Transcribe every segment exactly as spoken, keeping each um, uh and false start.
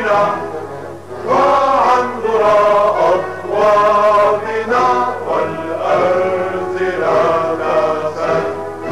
بنا وعن ذراء أطوابنا والأرض لا تسل.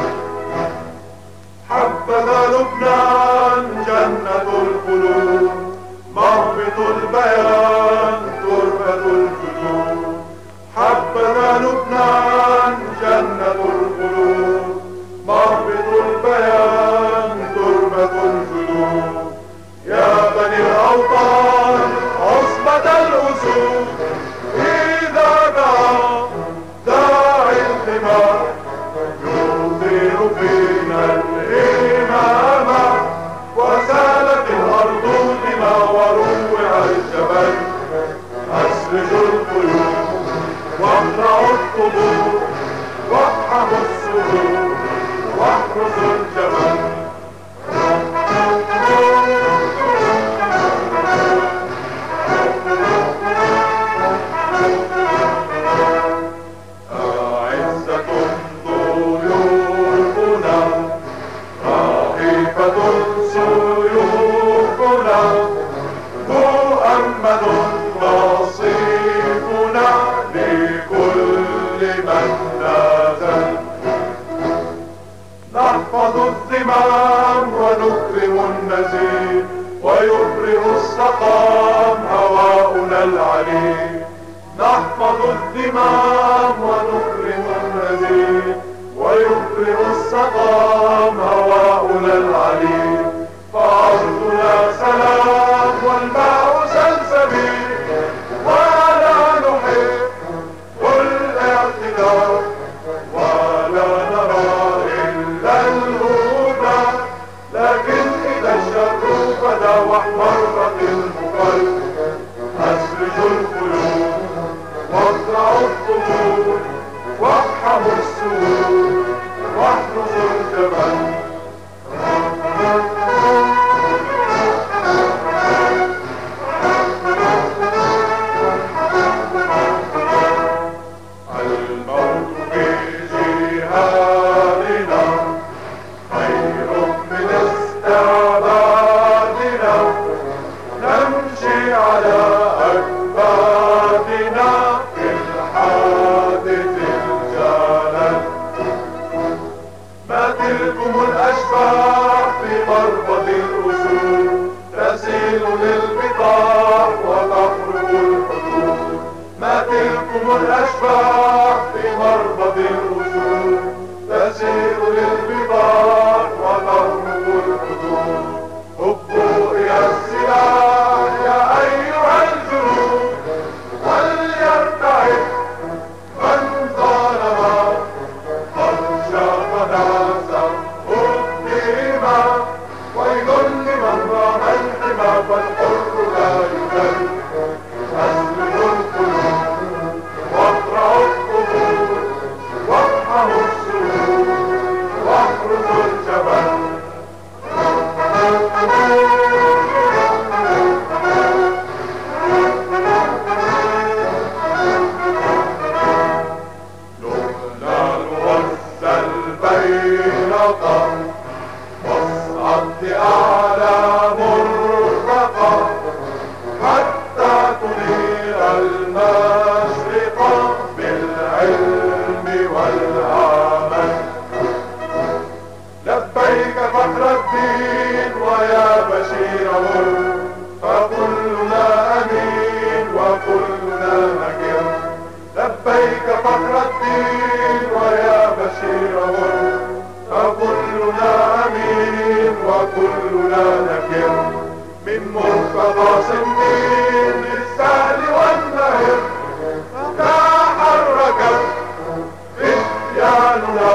حبذا لبنان جنة القلوب، مهبط البيان تربة الجدود. حبذا لبنان جنة القلوب، مهبط البيان تربة الجدود. يا بني الأوطان عصبة الأسود، إذا دعا داعي الحمار يثير فينا الإمام. وسالت الأرض دما وروع الجبل، أسرجوا القلوب واقرعوا الطبول واقحموا الصدور واحرسوا الجبل. أعزة ضيوفنا رهيفة سيوفنا، مؤمد نصيبنا لكل من نازل. نحفظ الزمام ونكرم النزيل، ويفرغ السقام هواؤنا العليل. نحفظ الزمام ونكرم النزيل، ويفرغ السقام هواؤنا العليل. فأرضنا سلام والماء سلسبيل، ولا نحب الاعتداء ولا نرى إلا الهدى. لكن إذا الشر بدا واحمرت البقل، أسرجوا القلوب واقرعوا الطبول واقحموا السور واحرسوا الجبل. الموت في جهادنا خير من استعبادنا، نمشي على أكبادنا في الحادث الجلل. ما تلكم الأشباح في مربض الأسود، تسيل للبطاح وتخرج الحدود. ما تلكم الأشباح في مربض الأسود، تسيل للبطاح وتخرج الحدود. هبوا إلى السلاح يا أيها الجنود، وليرتعد من ظالما. قد شاقنا سفه الدماء، ويل لمن رام الحمى فالحر لا يذل. أسلموا القلوب واقرعوا الطبول واقحموا السرور واحرسوا الجبل. لبنان وز البيرقة، واصعد لأعلى مرتقى، حتى تنير المشرق بالعلم والعمل. لبيك فخر الدين ويا بشير ملك، فكلنا أمين وكلنا نكر. لبيك فخر الدين ويا بشير ملك، فكلنا أمين وكلنا نكر. من مرتضى سنين للسهل والنهر، تحركت فتياننا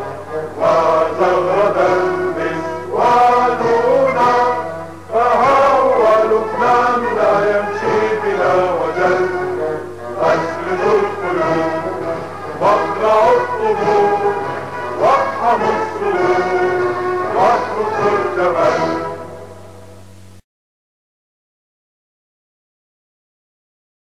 وزغرد النسواننا. فها هو لبنان لا يمشي بلا وجل. أسلموا القلوب واقرعوا الطبول واقحموا السرور واحرسوا الجبل.